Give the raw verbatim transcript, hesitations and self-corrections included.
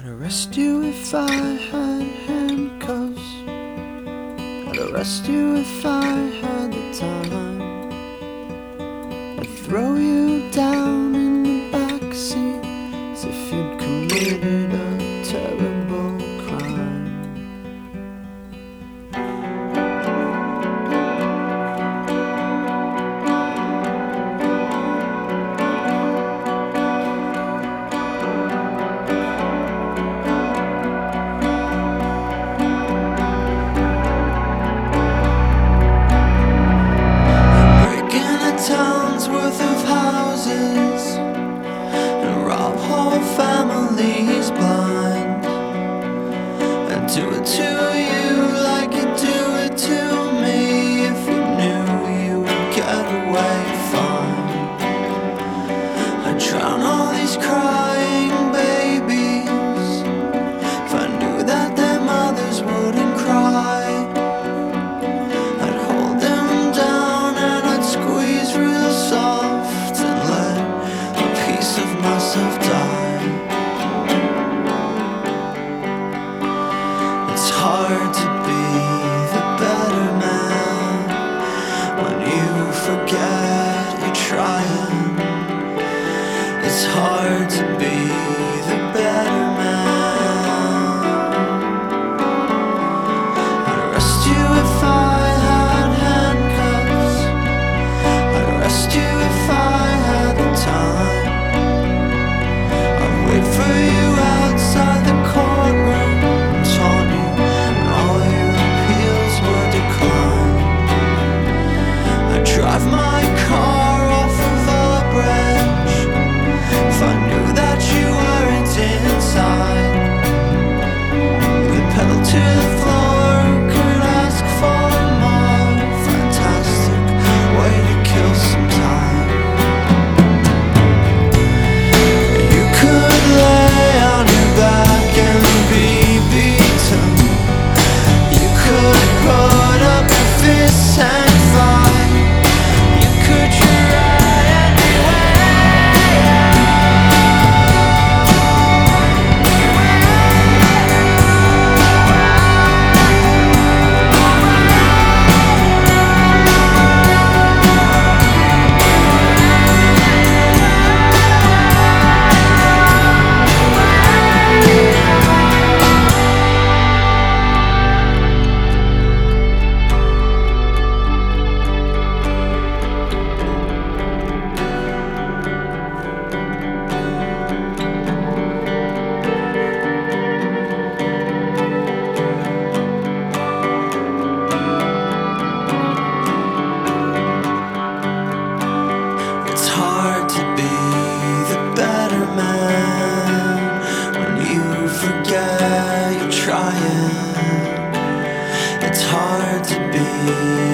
I'd arrest you if I had handcuffs. I'd arrest you if I had the time. I'd throw you down in the backseat as if you'd committed a terrible crime. Towns worth of houses and rob whole families blind, and do it to you like you do it to me. If you knew you would get away fine, I'd drown all these crying babies if I knew that their mothers wouldn't cry. Soft and let a piece of myself die. It's hard to be the better man when you forget you're trying. It's hard to be the better man. I'd arrest you if I had handcuffs. I'd arrest you if I had the time. I'd wait for you outside the courtroom and taunt you when all your appeals were declined. I'd drive my car off of a bridge if I knew that you weren't inside. You could pedal to the floor, could ask for more. Fantastic way to kill some time. You could lay on your back and be beaten. You could put up your fists and fight. You could try anyway. It's hard to be the better man when you forget you're trying. It's hard to be